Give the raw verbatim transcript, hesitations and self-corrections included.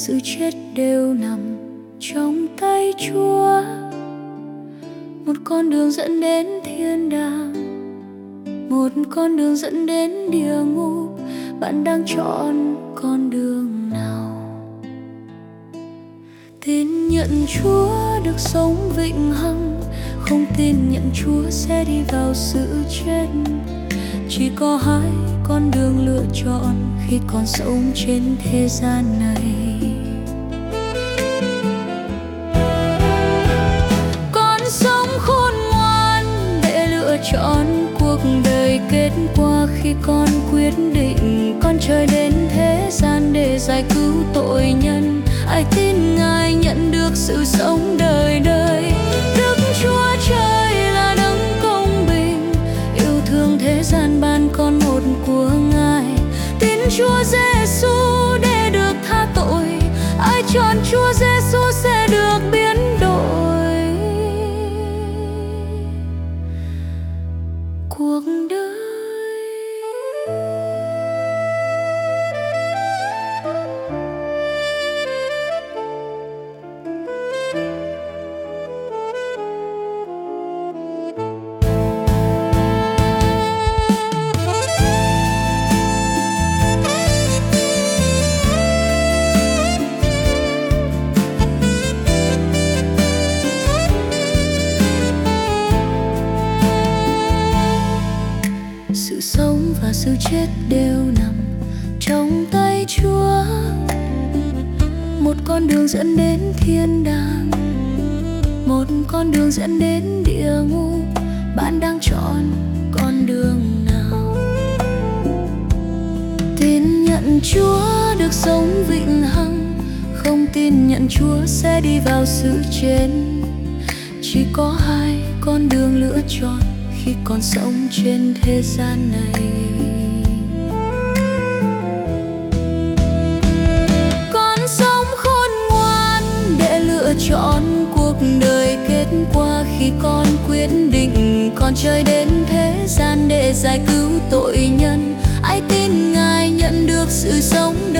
sự chết đều nằm trong tay Chúa. Một con đường dẫn đến thiên đàng, một con đường dẫn đến địa ngục. Bạn đang chọn con đường nào? Tin nhận Chúa được sống vĩnh hằng, không tin nhận Chúa sẽ đi vào sự chết. Chỉ có hai con đường lựa chọn khi còn sống trên thế gian này. Con sống khôn ngoan để lựa chọn cuộc đời kết quả khi con quyết định con trời đến thế gian để giải cứu tội nhân. Ai tin Ngài nhận được sự sống đời đời. Đức Chúa Trời là đấng công bình, yêu thương thế gian ban con một của Ngài. Tin Chúa Giêsu để được tha tội, ai chọn Chúa Giêsu sẽ được biến đổi cuộc đời. Sự sống và sự chết đều nằm trong tay Chúa. Một con đường dẫn đến thiên đàng, một con đường dẫn đến địa ngục. Bạn đang chọn con đường nào? Tin nhận Chúa được sống vĩnh hằng, không tin nhận Chúa sẽ đi vào sự chết. Chỉ có hai con đường lựa chọn khi còn sống trên thế gian này. Con sống khôn ngoan để lựa chọn cuộc đời kết quả khi con quyết định con trời đến thế gian để giải cứu tội nhân. Ai tin Ngài nhận được sự sống